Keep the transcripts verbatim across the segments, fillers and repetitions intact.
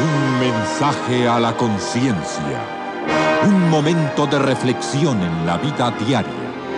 Un mensaje a la conciencia. Un momento de reflexión en la vida diaria.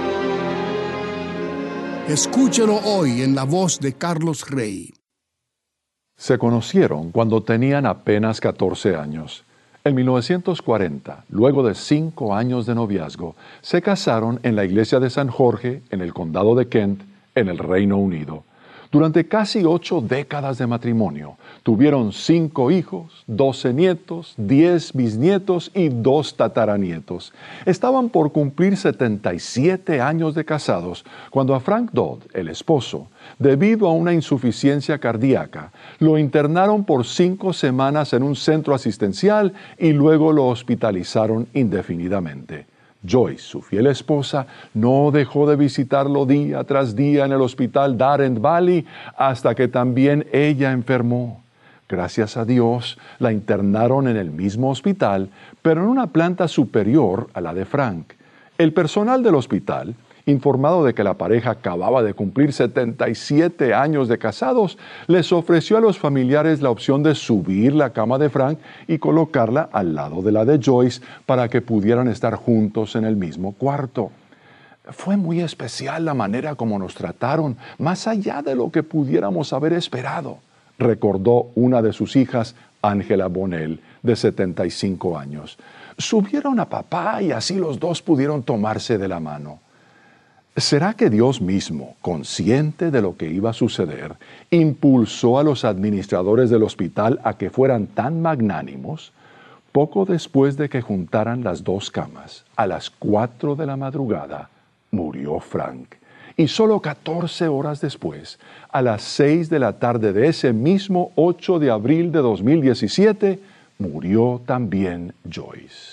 Escúchelo hoy en la voz de Carlos Rey. Se conocieron cuando tenían apenas catorce años. En mil novecientos cuarenta, luego de cinco años de noviazgo, se casaron en la iglesia de San Jorge, en el condado de Kent, en el Reino Unido. Durante casi ocho décadas de matrimonio, tuvieron cinco hijos, doce nietos, diez bisnietos y dos tataranietos. Estaban por cumplir setenta y siete años de casados cuando a Frank Dodd, el esposo, debido a una insuficiencia cardíaca, lo internaron por cinco semanas en un centro asistencial y luego lo hospitalizaron indefinidamente. Joyce, su fiel esposa, no dejó de visitarlo día tras día en el hospital Darren Valley hasta que también ella enfermó. Gracias a Dios, la internaron en el mismo hospital, pero en una planta superior a la de Frank. El personal del hospital, informado de que la pareja acababa de cumplir setenta y siete años de casados, les ofreció a los familiares la opción de subir la cama de Frank y colocarla al lado de la de Joyce para que pudieran estar juntos en el mismo cuarto. Fue muy especial la manera como nos trataron, más allá de lo que pudiéramos haber esperado, recordó una de sus hijas, Ángela Bonnell, de setenta y cinco años. Subieron a papá y así los dos pudieron tomarse de la mano. ¿Será que Dios mismo, consciente de lo que iba a suceder, impulsó a los administradores del hospital a que fueran tan magnánimos? Poco después de que juntaran las dos camas, a las cuatro de la madrugada, murió Frank. Y solo catorce horas después, a las seis de la tarde de ese mismo ocho de abril de dos mil diecisiete, murió también Joyce.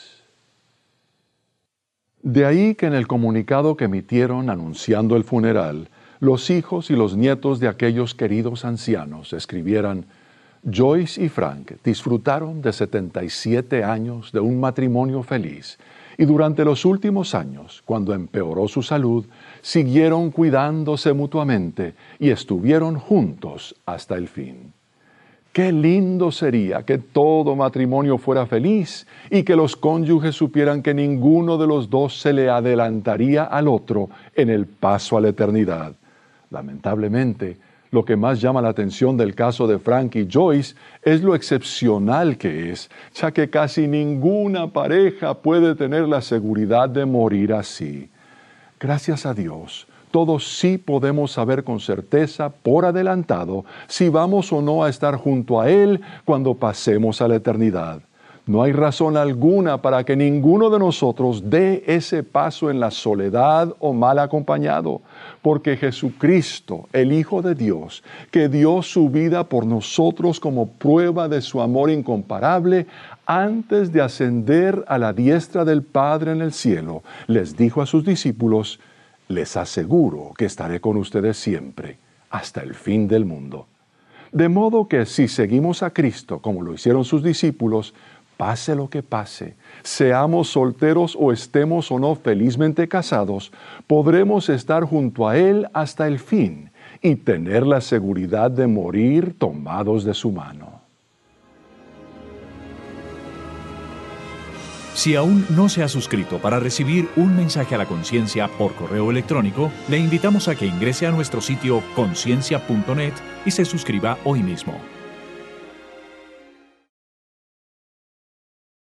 De ahí que en el comunicado que emitieron anunciando el funeral, los hijos y los nietos de aquellos queridos ancianos escribieran: Joyce y Frank disfrutaron de setenta y siete años de un matrimonio feliz y durante los últimos años, cuando empeoró su salud, siguieron cuidándose mutuamente y estuvieron juntos hasta el fin. Qué lindo sería que todo matrimonio fuera feliz y que los cónyuges supieran que ninguno de los dos se le adelantaría al otro en el paso a la eternidad. Lamentablemente, lo que más llama la atención del caso de Frank y Joyce es lo excepcional que es, ya que casi ninguna pareja puede tener la seguridad de morir así. Gracias a Dios, todos sí podemos saber con certeza, por adelantado, si vamos o no a estar junto a Él cuando pasemos a la eternidad. No hay razón alguna para que ninguno de nosotros dé ese paso en la soledad o mal acompañado, porque Jesucristo, el Hijo de Dios, que dio su vida por nosotros como prueba de su amor incomparable, antes de ascender a la diestra del Padre en el cielo, les dijo a sus discípulos: les aseguro que estaré con ustedes siempre, hasta el fin del mundo. De modo que si seguimos a Cristo como lo hicieron sus discípulos, pase lo que pase, seamos solteros o estemos o no felizmente casados, podremos estar junto a Él hasta el fin y tener la seguridad de morir tomados de su mano. Si aún no se ha suscrito para recibir un mensaje a la conciencia por correo electrónico, le invitamos a que ingrese a nuestro sitio conciencia punto net y se suscriba hoy mismo.